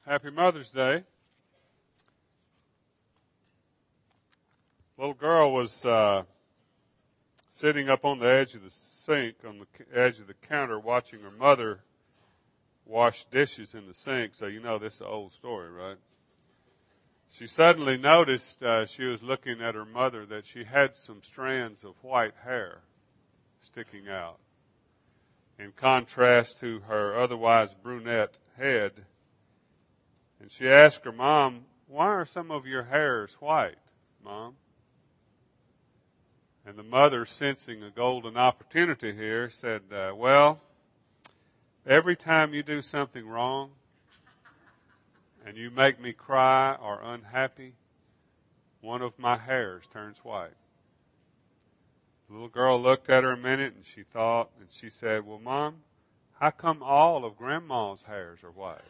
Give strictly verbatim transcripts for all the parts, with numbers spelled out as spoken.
Happy Mother's Day. Little girl was uh, sitting up on the edge of the sink, on the edge of the counter, watching her mother wash dishes in the sink. So you know this is an old story, right? She suddenly noticed, uh, she was looking at her mother, that she had some strands of white hair sticking out, in contrast to her otherwise brunette head. And she asked her mom, "Why are some of your hairs white, Mom?" And the mother, sensing a golden opportunity here, said, uh, well, every time you do something wrong and you make me cry or unhappy, one of my hairs turns white. The little girl looked at her a minute and she thought, and she said, well, Mom, how come all of Grandma's hairs are white?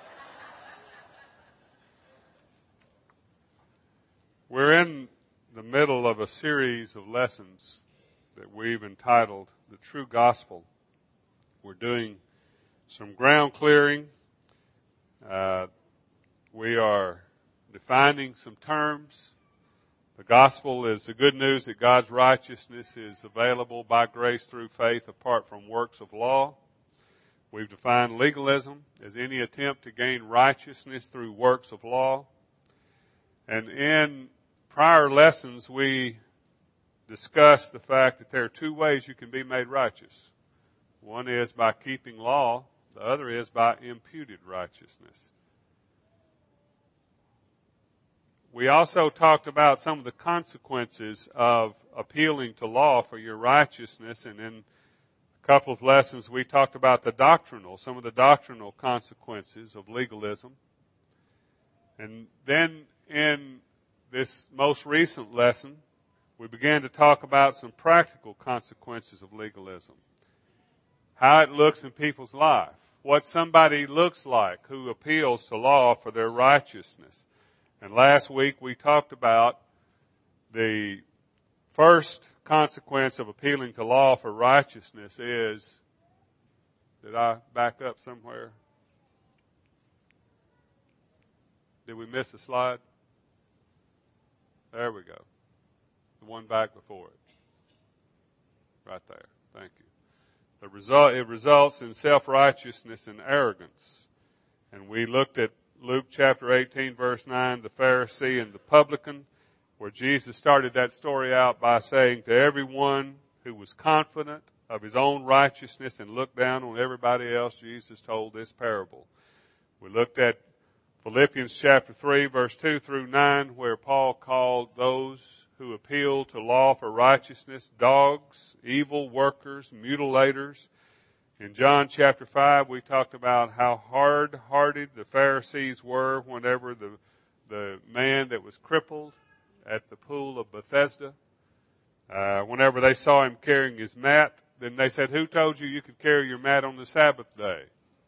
We're in the middle of a series of lessons that we've entitled The True Gospel. We're doing some ground clearing. Uh, we are defining some terms. The gospel is the good news that God's righteousness is available by grace through faith apart from works of law. We've defined legalism as any attempt to gain righteousness through works of law. And in prior lessons, we discussed the fact that there are two ways you can be made righteous. One is by keeping law. The other is by imputed righteousness. We also talked about some of the consequences of appealing to law for your righteousness. And in a couple of lessons, we talked about the doctrinal, some of the doctrinal consequences of legalism. And then in this most recent lesson, we began to talk about some practical consequences of legalism. How it looks in people's life. What somebody looks like who appeals to law for their righteousness. And last week we talked about the first consequence of appealing to law for righteousness is, did I back up somewhere? Did we miss a slide? There we go. The one back before it. Right there. Thank you. The result, it results in self-righteousness and arrogance. And we looked at Luke chapter eighteen, verse nine, the Pharisee and the publican, where Jesus started that story out by saying to everyone who was confident of his own righteousness and looked down on everybody else, Jesus told this parable. We looked at Philippians chapter three, verse two through nine, where Paul called those who appeal to law for righteousness dogs, evil workers, mutilators. In John chapter five, we talked about how hard-hearted the Pharisees were whenever the, the man that was crippled at the pool of Bethesda, uh, whenever they saw him carrying his mat, then they said, who told you you could carry your mat on the Sabbath day?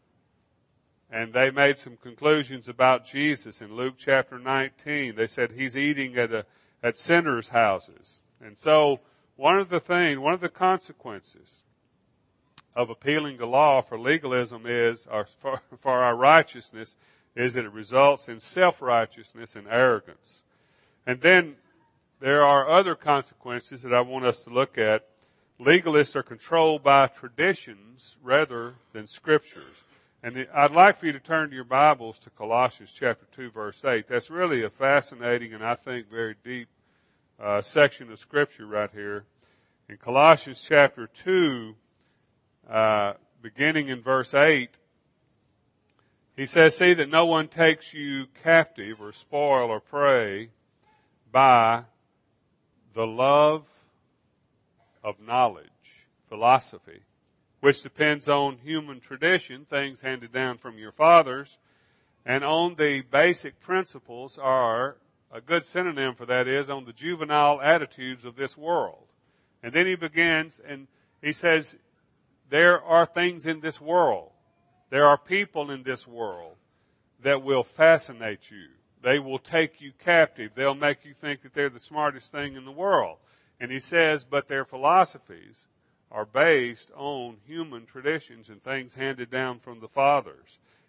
And they made some conclusions about Jesus in Luke chapter nineteen. They said he's eating at a, at sinners' houses. And so one of the things, one of the consequences of appealing to law for legalism is, or for, for our righteousness, is that it results in self-righteousness and arrogance. And then there are other consequences that I want us to look at. Legalists are controlled by traditions rather than scriptures. And I'd like for you to turn to your Bibles to Colossians chapter two, verse eight. That's really a fascinating and I think very deep uh, section of Scripture right here. In Colossians chapter two, uh, beginning in verse eight, he says, see that no one takes you captive or spoil or prey by the love of knowledge, philosophy, which depends on human tradition, things handed down from your fathers, and on the basic principles are, a good synonym for that is, on the juvenile attitudes of this world. And then he begins, and he says, there are things in this world, there are people in this world that will fascinate you. They will take you captive. They'll make you think that they're the smartest thing in the world. And he says, but their philosophies are based on human traditions and things handed down from the fathers.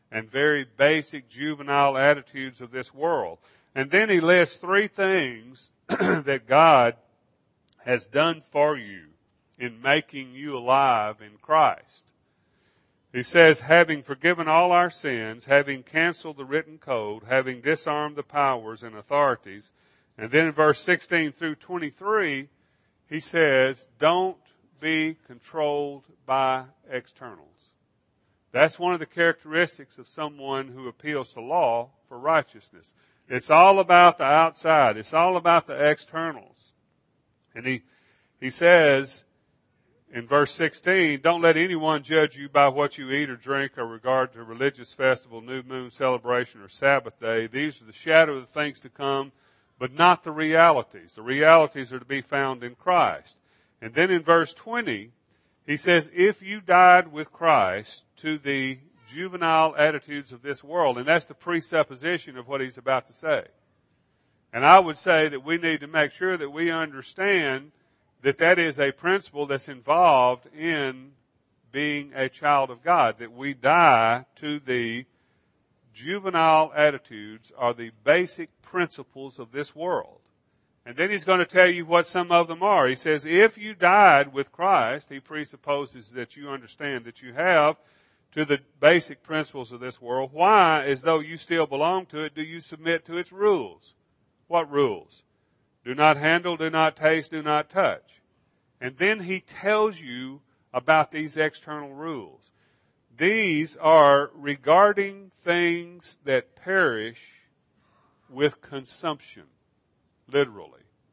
and very basic juvenile attitudes of this world. And then he lists three things that God has done for you in making you alive in Christ. He says, having forgiven all our sins, having canceled the written code, having disarmed the powers and authorities. And then in verse sixteen through twenty-three, he says, don't be controlled by externals. That's one of the characteristics of someone who appeals to law for righteousness. It's all about the outside. It's all about the externals. And he, he says in verse sixteen, don't let anyone judge you by what you eat or drink or regard to religious festival, new moon celebration, or Sabbath day. These are the shadow of the things to come, but not the realities. The realities are to be found in Christ. And then in verse twenty, he says, if you died with Christ to the juvenile attitudes of this world, and that's the presupposition of what he's about to say. And I would say that we need to make sure that we understand that that is a principle that's involved in being a child of God, that we die to the juvenile attitudes or the basic principles of this world. And then he's going to tell you what some of them are. He says, if you died with Christ, he presupposes that you understand that you have to the basic principles of this world. Why, as though you still belong to it, do you submit to its rules? What rules? Do not handle, do not taste, do not touch. And then he tells you about these external rules. These are regarding things that perish with consumption, literally.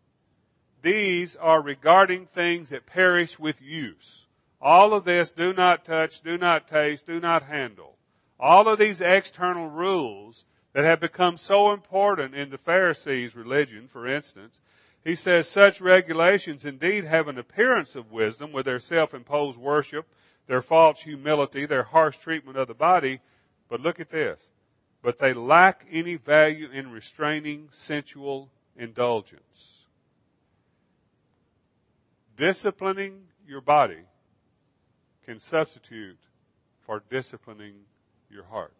These are regarding things that perish with use. All of this, do not touch, do not taste, do not handle. All of these external rules that have become so important in the Pharisees' religion, for instance, he says such regulations indeed have an appearance of wisdom with their self-imposed worship, their false humility, their harsh treatment of the body. But look at this. But they lack any value in restraining sensual indulgence. Disciplining your body can substitute for disciplining your heart.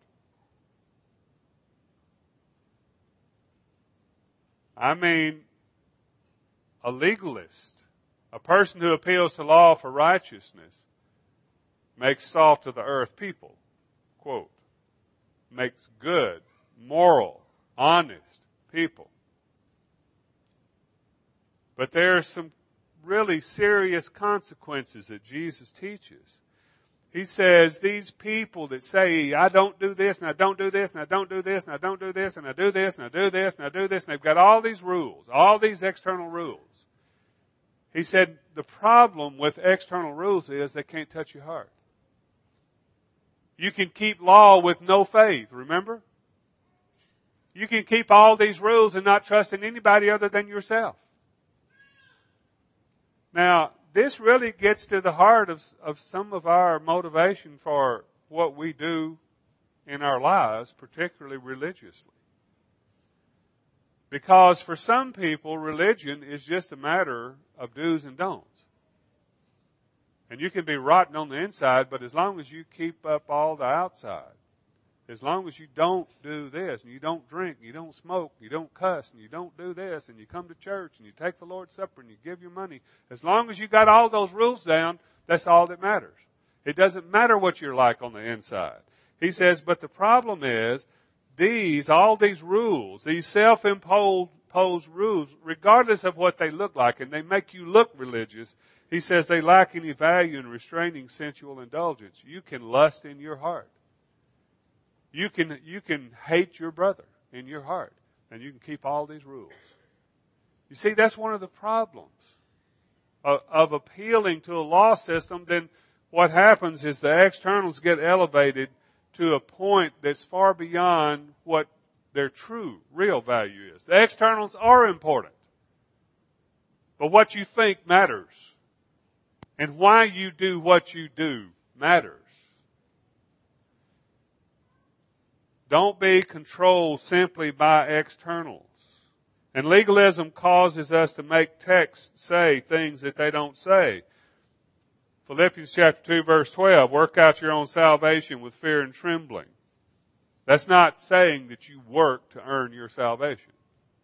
I mean, a legalist, a person who appeals to law for righteousness, makes salt of the earth people, quote, makes good, moral, honest people. But there are some really serious consequences that Jesus teaches. He says these people that say, I don't do this, and I don't do this, and I don't do this, and I don't do this, and I do this, and I do this, and I do this, and they've got all these rules, all these external rules. He said the problem with external rules is they can't touch your heart. You can keep law with no faith, remember? You can keep all these rules and not trust in anybody other than yourself. Now, this really gets to the heart of, of some of our motivation for what we do in our lives, particularly religiously. Because for some people, religion is just a matter of do's and don'ts. And you can be rotten on the inside, but as long as you keep up all the outside, as long as you don't do this, and you don't drink, and you don't smoke, you don't cuss, and you don't do this, and you come to church, and you take the Lord's Supper, and you give your money, as long as you got all those rules down, that's all that matters. It doesn't matter what you're like on the inside. He says, but the problem is, these, all these rules, these self-imposed rules, regardless of what they look like, and they make you look religious, he says they lack any value in restraining sensual indulgence. You can lust in your heart. You can, you can hate your brother in your heart, and you can keep all these rules. You see, that's one of the problems of, of appealing to a law system. Then what happens is the externals get elevated to a point that's far beyond what their true, real value is. The externals are important, but what you think matters. And why you do what you do matters. Don't be controlled simply by externals. And legalism causes us to make texts say things that they don't say. Philippians chapter two verse twelve, work out your own salvation with fear and trembling. That's not saying that you work to earn your salvation.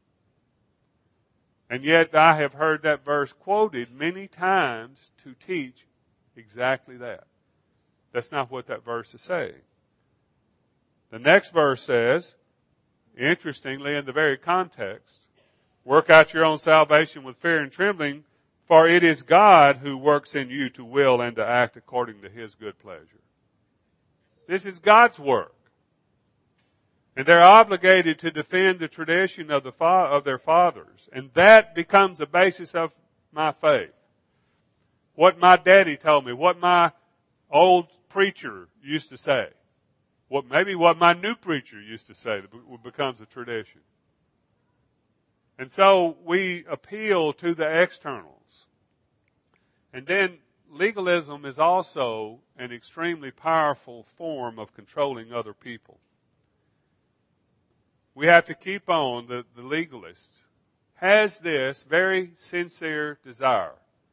And yet I have heard that verse quoted many times to teach exactly that. That's not what that verse is saying. The next verse says, interestingly, in the very context, work out your own salvation with fear and trembling, for it is God who works in you to will and to act according to His good pleasure. This is God's work. And they're obligated to defend the tradition of the fa- of their fathers. And that becomes the basis of my faith. What my daddy told me, what my old preacher used to say, what maybe what my new preacher used to say becomes a tradition. And so we appeal to the externals. And then legalism is also an extremely powerful form of controlling other people. We have to keep on, the, the legalist has this very sincere desire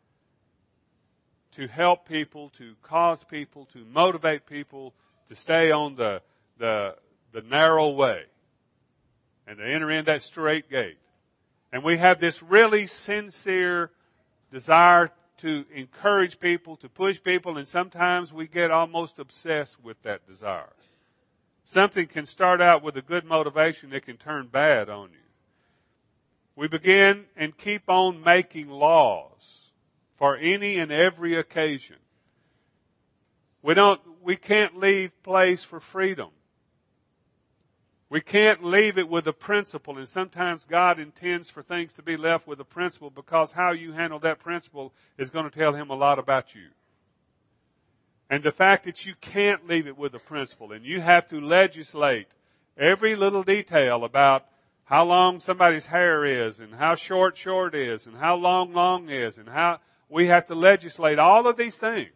to help people, to cause people, to motivate people to stay on the, the, the narrow way and to enter in that straight gate. And we have this really sincere desire to encourage people, to push people, and sometimes we get almost obsessed with that desire. Something can start out with a good motivation that can turn bad on you. We begin and keep on making laws for any and every occasion. We don't, we can't leave place for freedom. We can't leave it with a principle, and sometimes God intends for things to be left with a principle because how you handle that principle is going to tell Him a lot about you. And the fact that you can't leave it with a principle and you have to legislate every little detail about how long somebody's hair is and how short short is and how long long is and how we have to legislate all of these things.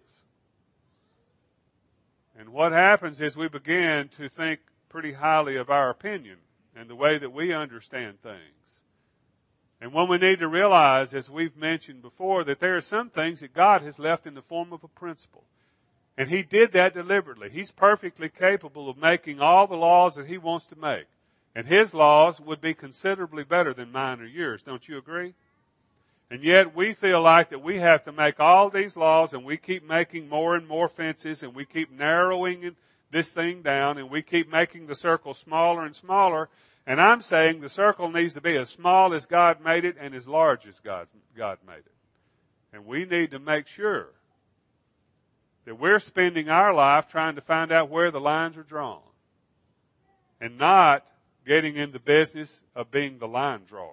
And what happens is we begin to think pretty highly of our opinion and the way that we understand things. And when we need to realize, as we've mentioned before, that there are some things that God has left in the form of a principle. And He did that deliberately. He's perfectly capable of making all the laws that He wants to make. And His laws would be considerably better than mine or yours. Don't you agree? And yet we feel like that we have to make all these laws, and we keep making more and more fences, and we keep narrowing this thing down, and we keep making the circle smaller and smaller. And I'm saying the circle needs to be as small as God made it and as large as God, God made it. And we need to make sure that we're spending our life trying to find out where the lines are drawn and not getting in the business of being the line drawer.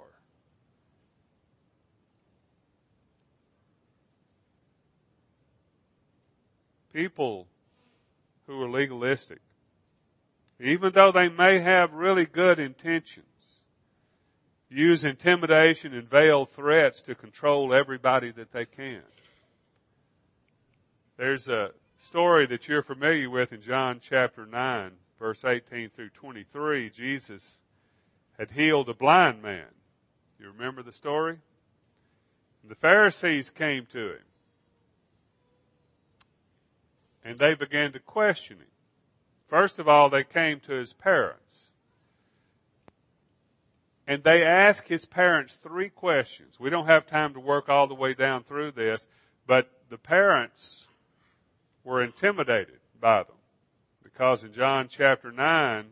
People who are legalistic, even though they may have really good intentions, use intimidation and veiled threats to control everybody that they can. There's a story that you're familiar with in John chapter nine, verse eighteen through twenty-three. Jesus had healed a blind man. You remember the story? The Pharisees came to Him, and they began to question Him. First of all, they came to His parents, and they asked His parents three questions. We don't have time to work all the way down through this, but the parents were intimidated by them. Because in John chapter nine,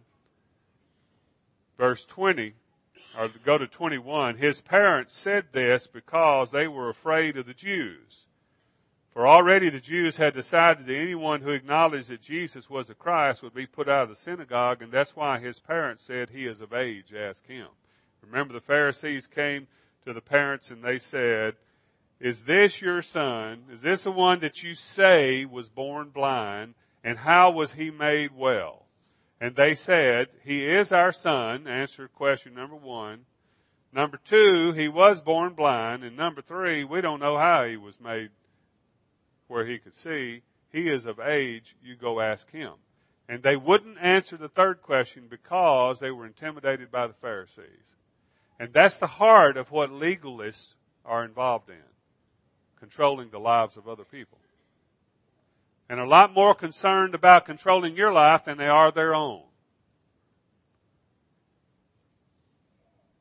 verse twenty, or go to twenty-one, His parents said this because they were afraid of the Jews. For already the Jews had decided that anyone who acknowledged that Jesus was the Christ would be put out of the synagogue, and that's why His parents said, He is of age, ask Him. Remember, the Pharisees came to the parents and they said, is this your son? Is this the one that you say was born blind? And how was he made well? And they said, He is our son. Answer question number one. Number two, he was born blind. And number three, we don't know how he was made where he could see. He is of age. You go ask him. And they wouldn't answer the third question because they were intimidated by the Pharisees. And that's the heart of what legalists are involved in. Controlling the lives of other people. And a lot more concerned about controlling your life than they are their own.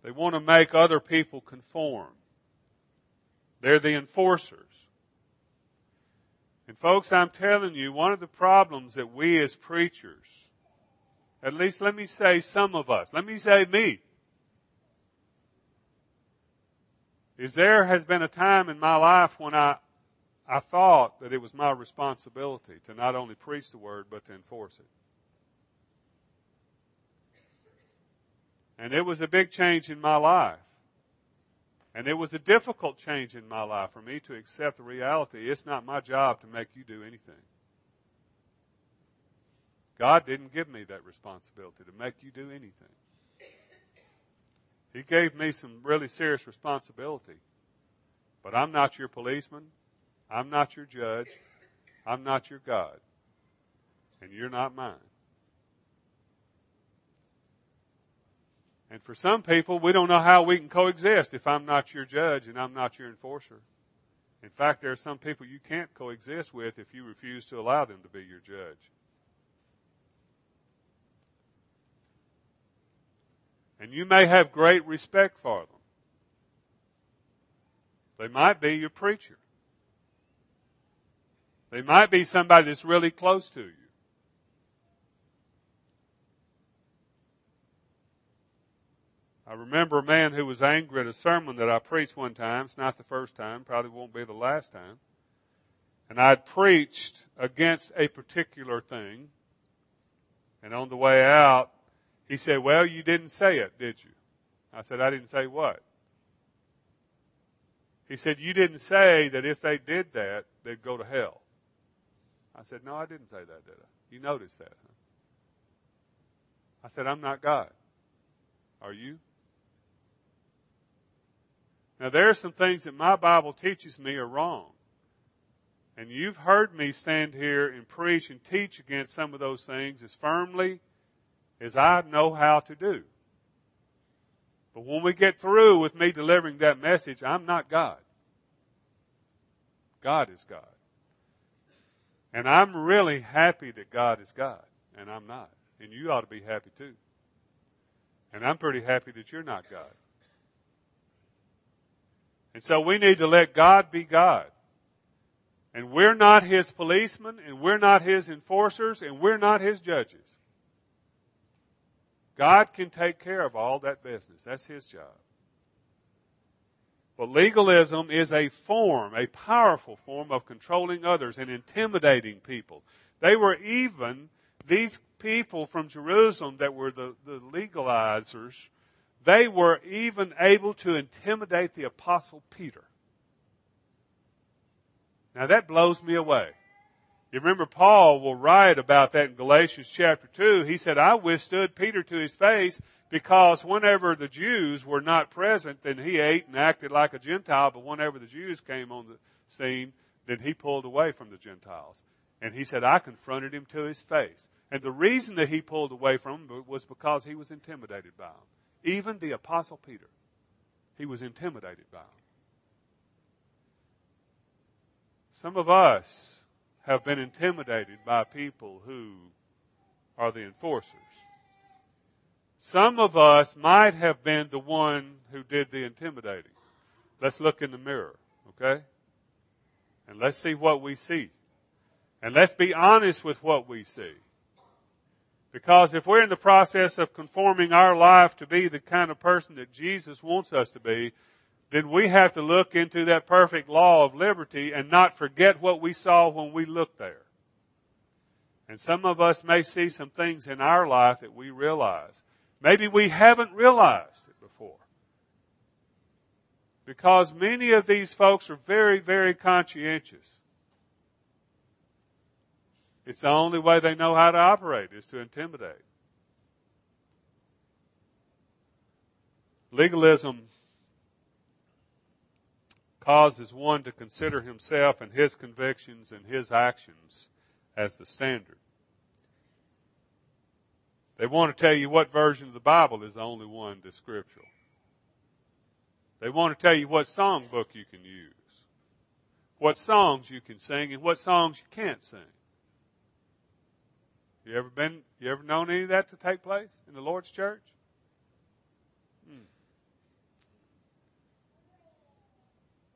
They want to make other people conform. They're the enforcers. And folks, I'm telling you, one of the problems that we as preachers, at least let me say some of us, let me say me, is there has been a time in my life when I, I thought that it was my responsibility to not only preach the Word, but to enforce it. And it was a big change in my life. And it was a difficult change in my life for me to accept the reality. It's not my job to make you do anything. God didn't give me that responsibility to make you do anything. He gave me some really serious responsibility. But I'm not your policeman. I'm not your judge. I'm not your God. And you're not mine. And for some people, we don't know how we can coexist if I'm not your judge and I'm not your enforcer. In fact, there are some people you can't coexist with if you refuse to allow them to be your judge. And you may have great respect for them. They might be your preacher. They might be somebody that's really close to you. I remember a man who was angry at a sermon that I preached one time. It's not the first time, probably won't be the last time. And I'd preached against a particular thing. And on the way out, he said, well, you didn't say it, did you? I said, I didn't say what? He said, you didn't say that if they did that, they'd go to hell. I said, no, I didn't say that, did I? You noticed that, huh? I said, I'm not God. Are you? Now, there are some things that my Bible teaches me are wrong. And you've heard me stand here and preach and teach against some of those things as firmly as I know how to do. But when we get through with me delivering that message, I'm not God. God is God. And I'm really happy that God is God, and I'm not. And you ought to be happy too. And I'm pretty happy that you're not God. And so we need to let God be God. And we're not His policemen, and we're not His enforcers, and we're not His judges. God can take care of all that business. That's His job. But legalism is a form, a powerful form of controlling others and intimidating people. They were even, these people from Jerusalem that were the, the legalizers, they were even able to intimidate the Apostle Peter. Now that blows me away. You remember Paul will write about that in Galatians chapter two. He said, I withstood Peter to his face because whenever the Jews were not present, then he ate and acted like a Gentile. But whenever the Jews came on the scene, then he pulled away from the Gentiles. And he said, I confronted him to his face. And the reason that he pulled away from him was because he was intimidated by him. Even the Apostle Peter, he was intimidated by him. Some of us have been intimidated by people who are the enforcers. Some of us might have been the one who did the intimidating. Let's look in the mirror, okay? And let's see what we see. And let's be honest with what we see. Because if we're in the process of conforming our life to be the kind of person that Jesus wants us to be, then we have to look into that perfect law of liberty and not forget what we saw when we looked there. And some of us may see some things in our life that we realize. Maybe we haven't realized it before. Because many of these folks are very, very conscientious. It's the only way they know how to operate is to intimidate. Legalism causes one to consider himself and his convictions and his actions as the standard. They want to tell you what version of the Bible is the only one that's scriptural. They want to tell you what song book you can use, what songs you can sing, and what songs you can't sing. You ever been, you ever known any of that to take place in the Lord's church? Hmm.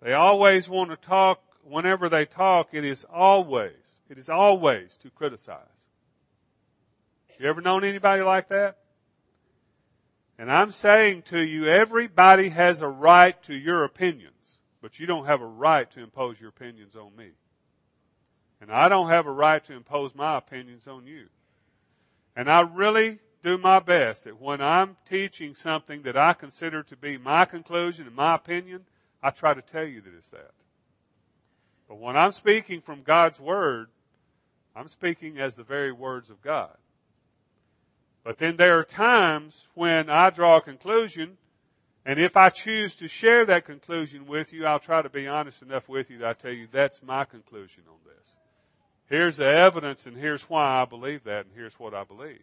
They always want to talk, whenever they talk, it is always, it is always to criticize. You ever known anybody like that? And I'm saying to you, everybody has a right to your opinions, but you don't have a right to impose your opinions on me. And I don't have a right to impose my opinions on you. And I really do my best that when I'm teaching something that I consider to be my conclusion and my opinion, I try to tell you that it's that. But when I'm speaking from God's Word, I'm speaking as the very words of God. But then there are times when I draw a conclusion, and if I choose to share that conclusion with you, I'll try to be honest enough with you that I tell you that's my conclusion on this. Here's the evidence, and here's why I believe that, and here's what I believe.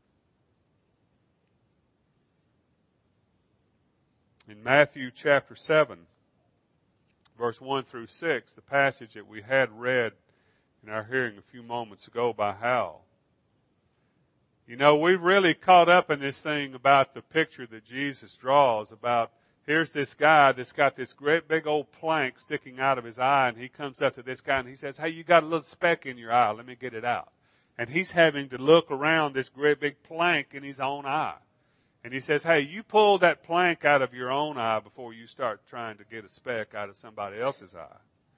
In Matthew chapter seven, verse one through six, the passage that we had read in our hearing a few moments ago by Hal. You know, we've really caught up in this thing about the picture that Jesus draws about, here's this guy that's got this great big old plank sticking out of his eye, and he comes up to this guy and he says, hey, you got a little speck in your eye, let me get it out. And he's having to look around this great big plank in his own eye. And he says, hey, you pull that plank out of your own eye before you start trying to get a speck out of somebody else's eye.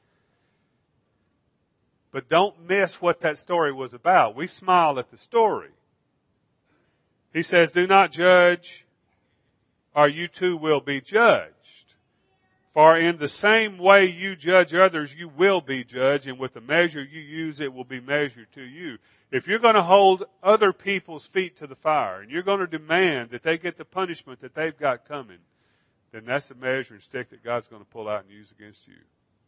But don't miss what that story was about. We smile at the story. He says, do not judge, or you too will be judged. For in the same way you judge others, you will be judged, and with the measure you use, it will be measured to you. If you're going to hold other people's feet to the fire, and you're going to demand that they get the punishment that they've got coming, then that's the measuring stick that God's going to pull out and use against you.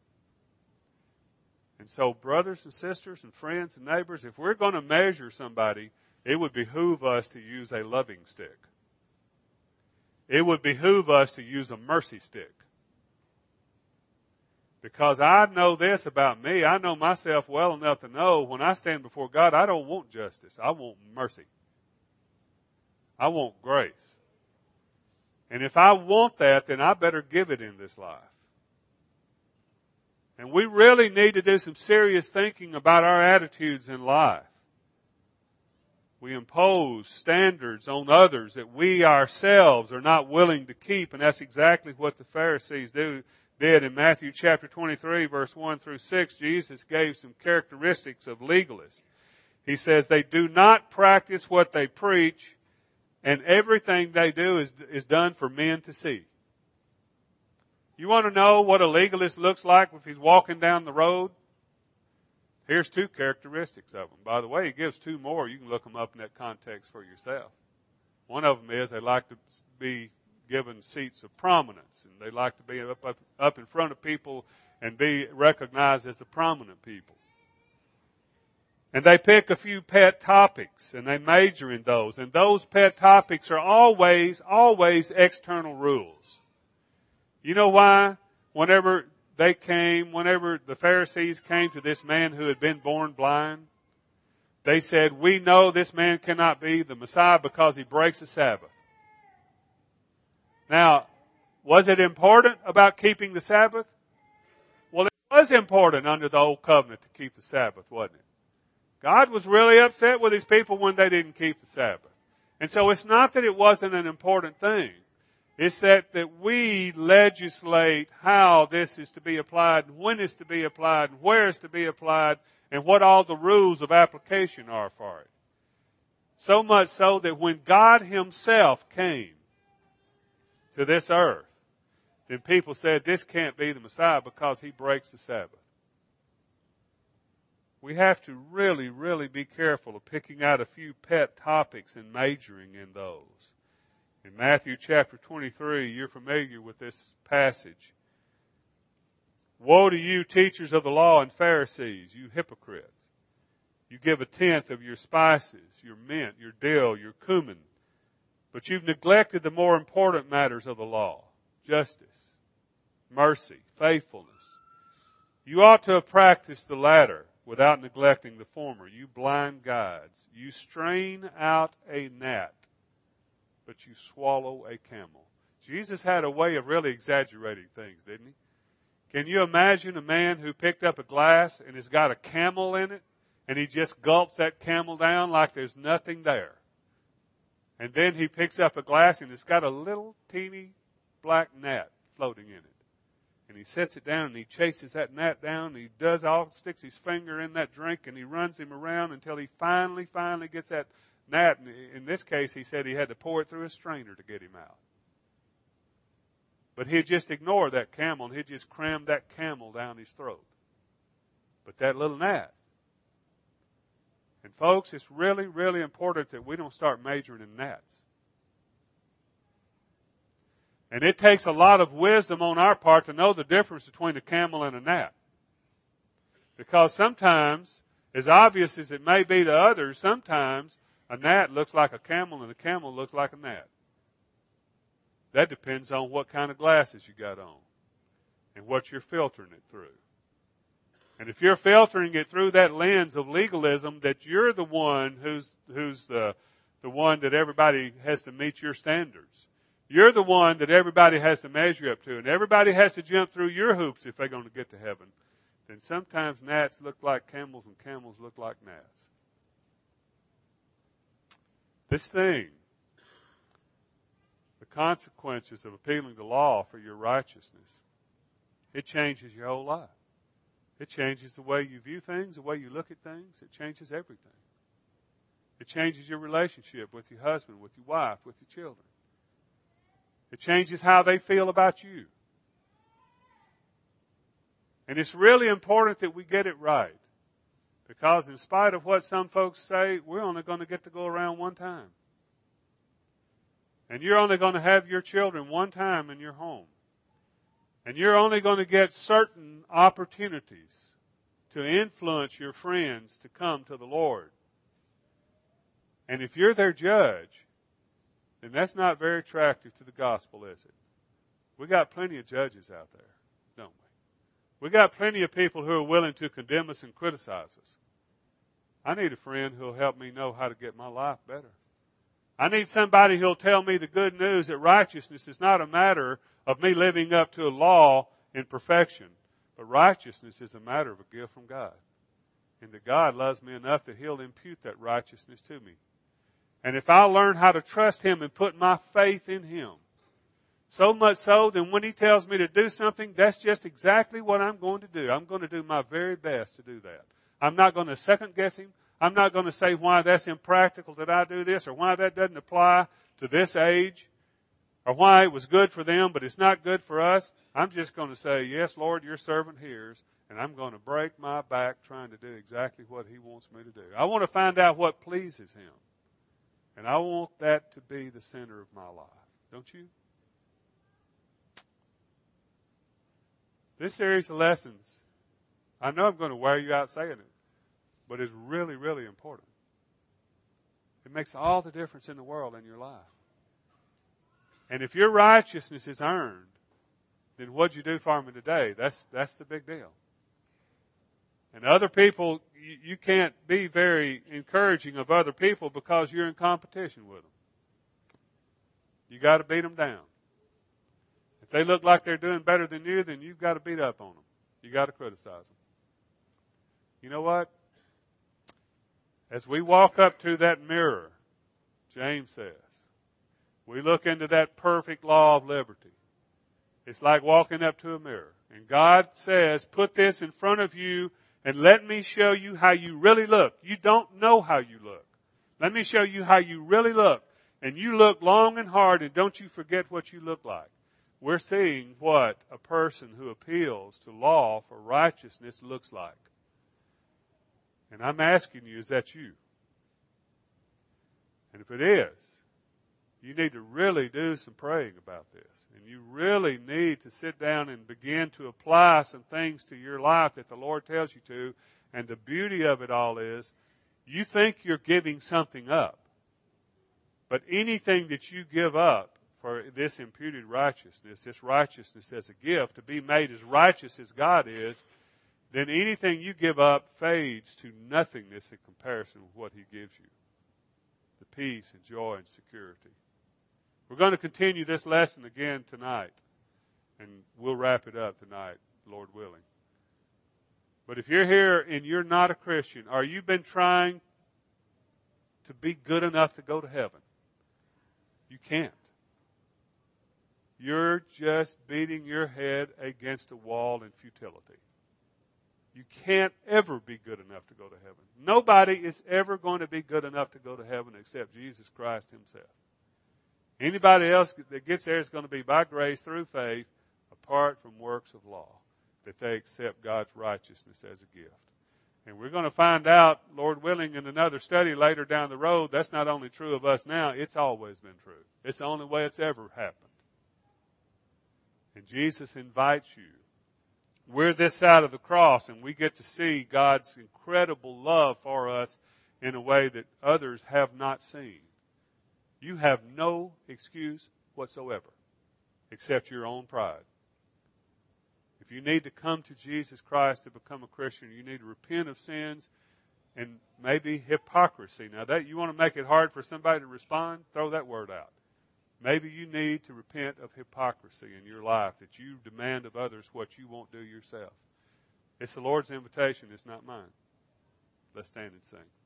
And so, brothers and sisters and friends and neighbors, if we're going to measure somebody, it would behoove us to use a loving stick. It would behoove us to use a mercy stick. Because I know this about me. I know myself well enough to know when I stand before God, I don't want justice. I want mercy. I want grace. And if I want that, then I better give it in this life. And we really need to do some serious thinking about our attitudes in life. We impose standards on others that we ourselves are not willing to keep, and that's exactly what the Pharisees do, did in Matthew chapter twenty-three, verse one through six. Jesus gave some characteristics of legalists. He says they do not practice what they preach, and everything they do is, is done for men to see. You want to know what a legalist looks like if he's walking down the road? Here's two characteristics of them. By the way, he gives two more. You can look them up in that context for yourself. One of them is they like to be given seats of prominence, and they like to be up, up, up in front of people and be recognized as the prominent people. And they pick a few pet topics, and they major in those. And those pet topics are always, always external rules. You know why? Whenever they came, whenever the Pharisees came to this man who had been born blind, they said, we know this man cannot be the Messiah because he breaks the Sabbath. Now, was it important about keeping the Sabbath? Well, it was important under the old covenant to keep the Sabbath, wasn't it? God was really upset with his people when they didn't keep the Sabbath. And so it's not that it wasn't an important thing. It's that, that we legislate how this is to be applied, and when it's to be applied, and where it's to be applied, and what all the rules of application are for it. So much so that when God himself came to this earth, then people said, this can't be the Messiah because he breaks the Sabbath. We have to really, really be careful of picking out a few pet topics and majoring in those. In Matthew chapter twenty-three, you're familiar with this passage. Woe to you, teachers of the law and Pharisees, you hypocrites. You give a tenth of your spices, your mint, your dill, your cumin, but you've neglected the more important matters of the law, justice, mercy, faithfulness. You ought to have practiced the latter without neglecting the former. You blind guides, you strain out a gnat, but you swallow a camel. Jesus had a way of really exaggerating things, didn't he? Can you imagine a man who picked up a glass and has got a camel in it, and he just gulps that camel down like there's nothing there? And then he picks up a glass and it's got a little teeny black gnat floating in it. And he sets it down and he chases that gnat down and he does all, sticks his finger in that drink and he runs him around until he finally, finally gets that gnat. And in this case, he said he had to pour it through a strainer to get him out. But he'd just ignore that camel and he'd just cram that camel down his throat. But that little gnat. And folks, it's really, really important that we don't start majoring in gnats. And it takes a lot of wisdom on our part to know the difference between a camel and a gnat. Because sometimes, as obvious as it may be to others, sometimes a gnat looks like a camel and a camel looks like a gnat. That depends on what kind of glasses you got on and what you're filtering it through. And if you're filtering it through that lens of legalism, that you're the one who's who's the the one that everybody has to meet your standards. You're the one that everybody has to measure up to, and everybody has to jump through your hoops if they're going to get to heaven. Then sometimes gnats look like camels and camels look like gnats. This thing, the consequences of appealing to law for your righteousness, it changes your whole life. It changes the way you view things, the way you look at things. It changes everything. It changes your relationship with your husband, with your wife, with your children. It changes how they feel about you. And it's really important that we get it right. Because in spite of what some folks say, we're only going to get to go around one time. And you're only going to have your children one time in your home. And you're only going to get certain opportunities to influence your friends to come to the Lord. And if you're their judge, then that's not very attractive to the gospel, is it? We got plenty of judges out there, don't we? We got plenty of people who are willing to condemn us and criticize us. I need a friend who'll help me know how to get my life better. I need somebody who'll tell me the good news that righteousness is not a matter of me living up to a law in perfection, but righteousness is a matter of a gift from God. And that God loves me enough that He'll impute that righteousness to me. And if I learn how to trust Him and put my faith in Him, so much so that when He tells me to do something, that's just exactly what I'm going to do. I'm going to do my very best to do that. I'm not going to second guess Him. I'm not going to say why that's impractical that I do this or why that doesn't apply to this age or why it was good for them but it's not good for us. I'm just going to say, yes, Lord, your servant hears, and I'm going to break my back trying to do exactly what He wants me to do. I want to find out what pleases Him. And I want that to be the center of my life. Don't you? This series of lessons, I know I'm going to wear you out saying it, but it's really, really important. It makes all the difference in the world in your life. And if your righteousness is earned, then what'd you do for me today? That's that's the big deal. And other people, you, you can't be very encouraging of other people because you're in competition with them. You got to beat them down. If they look like they're doing better than you, then you've got to beat up on them. You got to criticize them. You know what? As we walk up to that mirror, James says, we look into that perfect law of liberty. It's like walking up to a mirror. And God says, put this in front of you and let me show you how you really look. You don't know how you look. Let me show you how you really look. And you look long and hard, and don't you forget what you look like. We're seeing what a person who appeals to law for righteousness looks like. And I'm asking you, is that you? And if it is, you need to really do some praying about this. And you really need to sit down and begin to apply some things to your life that the Lord tells you to. And the beauty of it all is, you think you're giving something up. But anything that you give up for this imputed righteousness, this righteousness as a gift, to be made as righteous as God is, then anything you give up fades to nothingness in comparison with what He gives you. The peace and joy and security. We're going to continue this lesson again tonight, and we'll wrap it up tonight. Lord willing. But if you're here and you're not a Christian, or you've been trying to be good enough to go to heaven, you can't. You're just beating your head against a wall in futility. You can't ever be good enough to go to heaven. Nobody is ever going to be good enough to go to heaven except Jesus Christ himself. Anybody else that gets there is going to be by grace through faith, apart from works of law, that they accept God's righteousness as a gift. And we're going to find out, Lord willing, in another study later down the road, that's not only true of us now, it's always been true. It's the only way it's ever happened. And Jesus invites you. We're this side of the cross, and we get to see God's incredible love for us in a way that others have not seen. You have no excuse whatsoever, except your own pride. If you need to come to Jesus Christ to become a Christian, you need to repent of sins and maybe hypocrisy. Now, that you want to make it hard for somebody to respond, throw that word out. Maybe you need to repent of hypocrisy in your life, that you demand of others what you won't do yourself. It's the Lord's invitation. It's not mine. Let's stand and sing.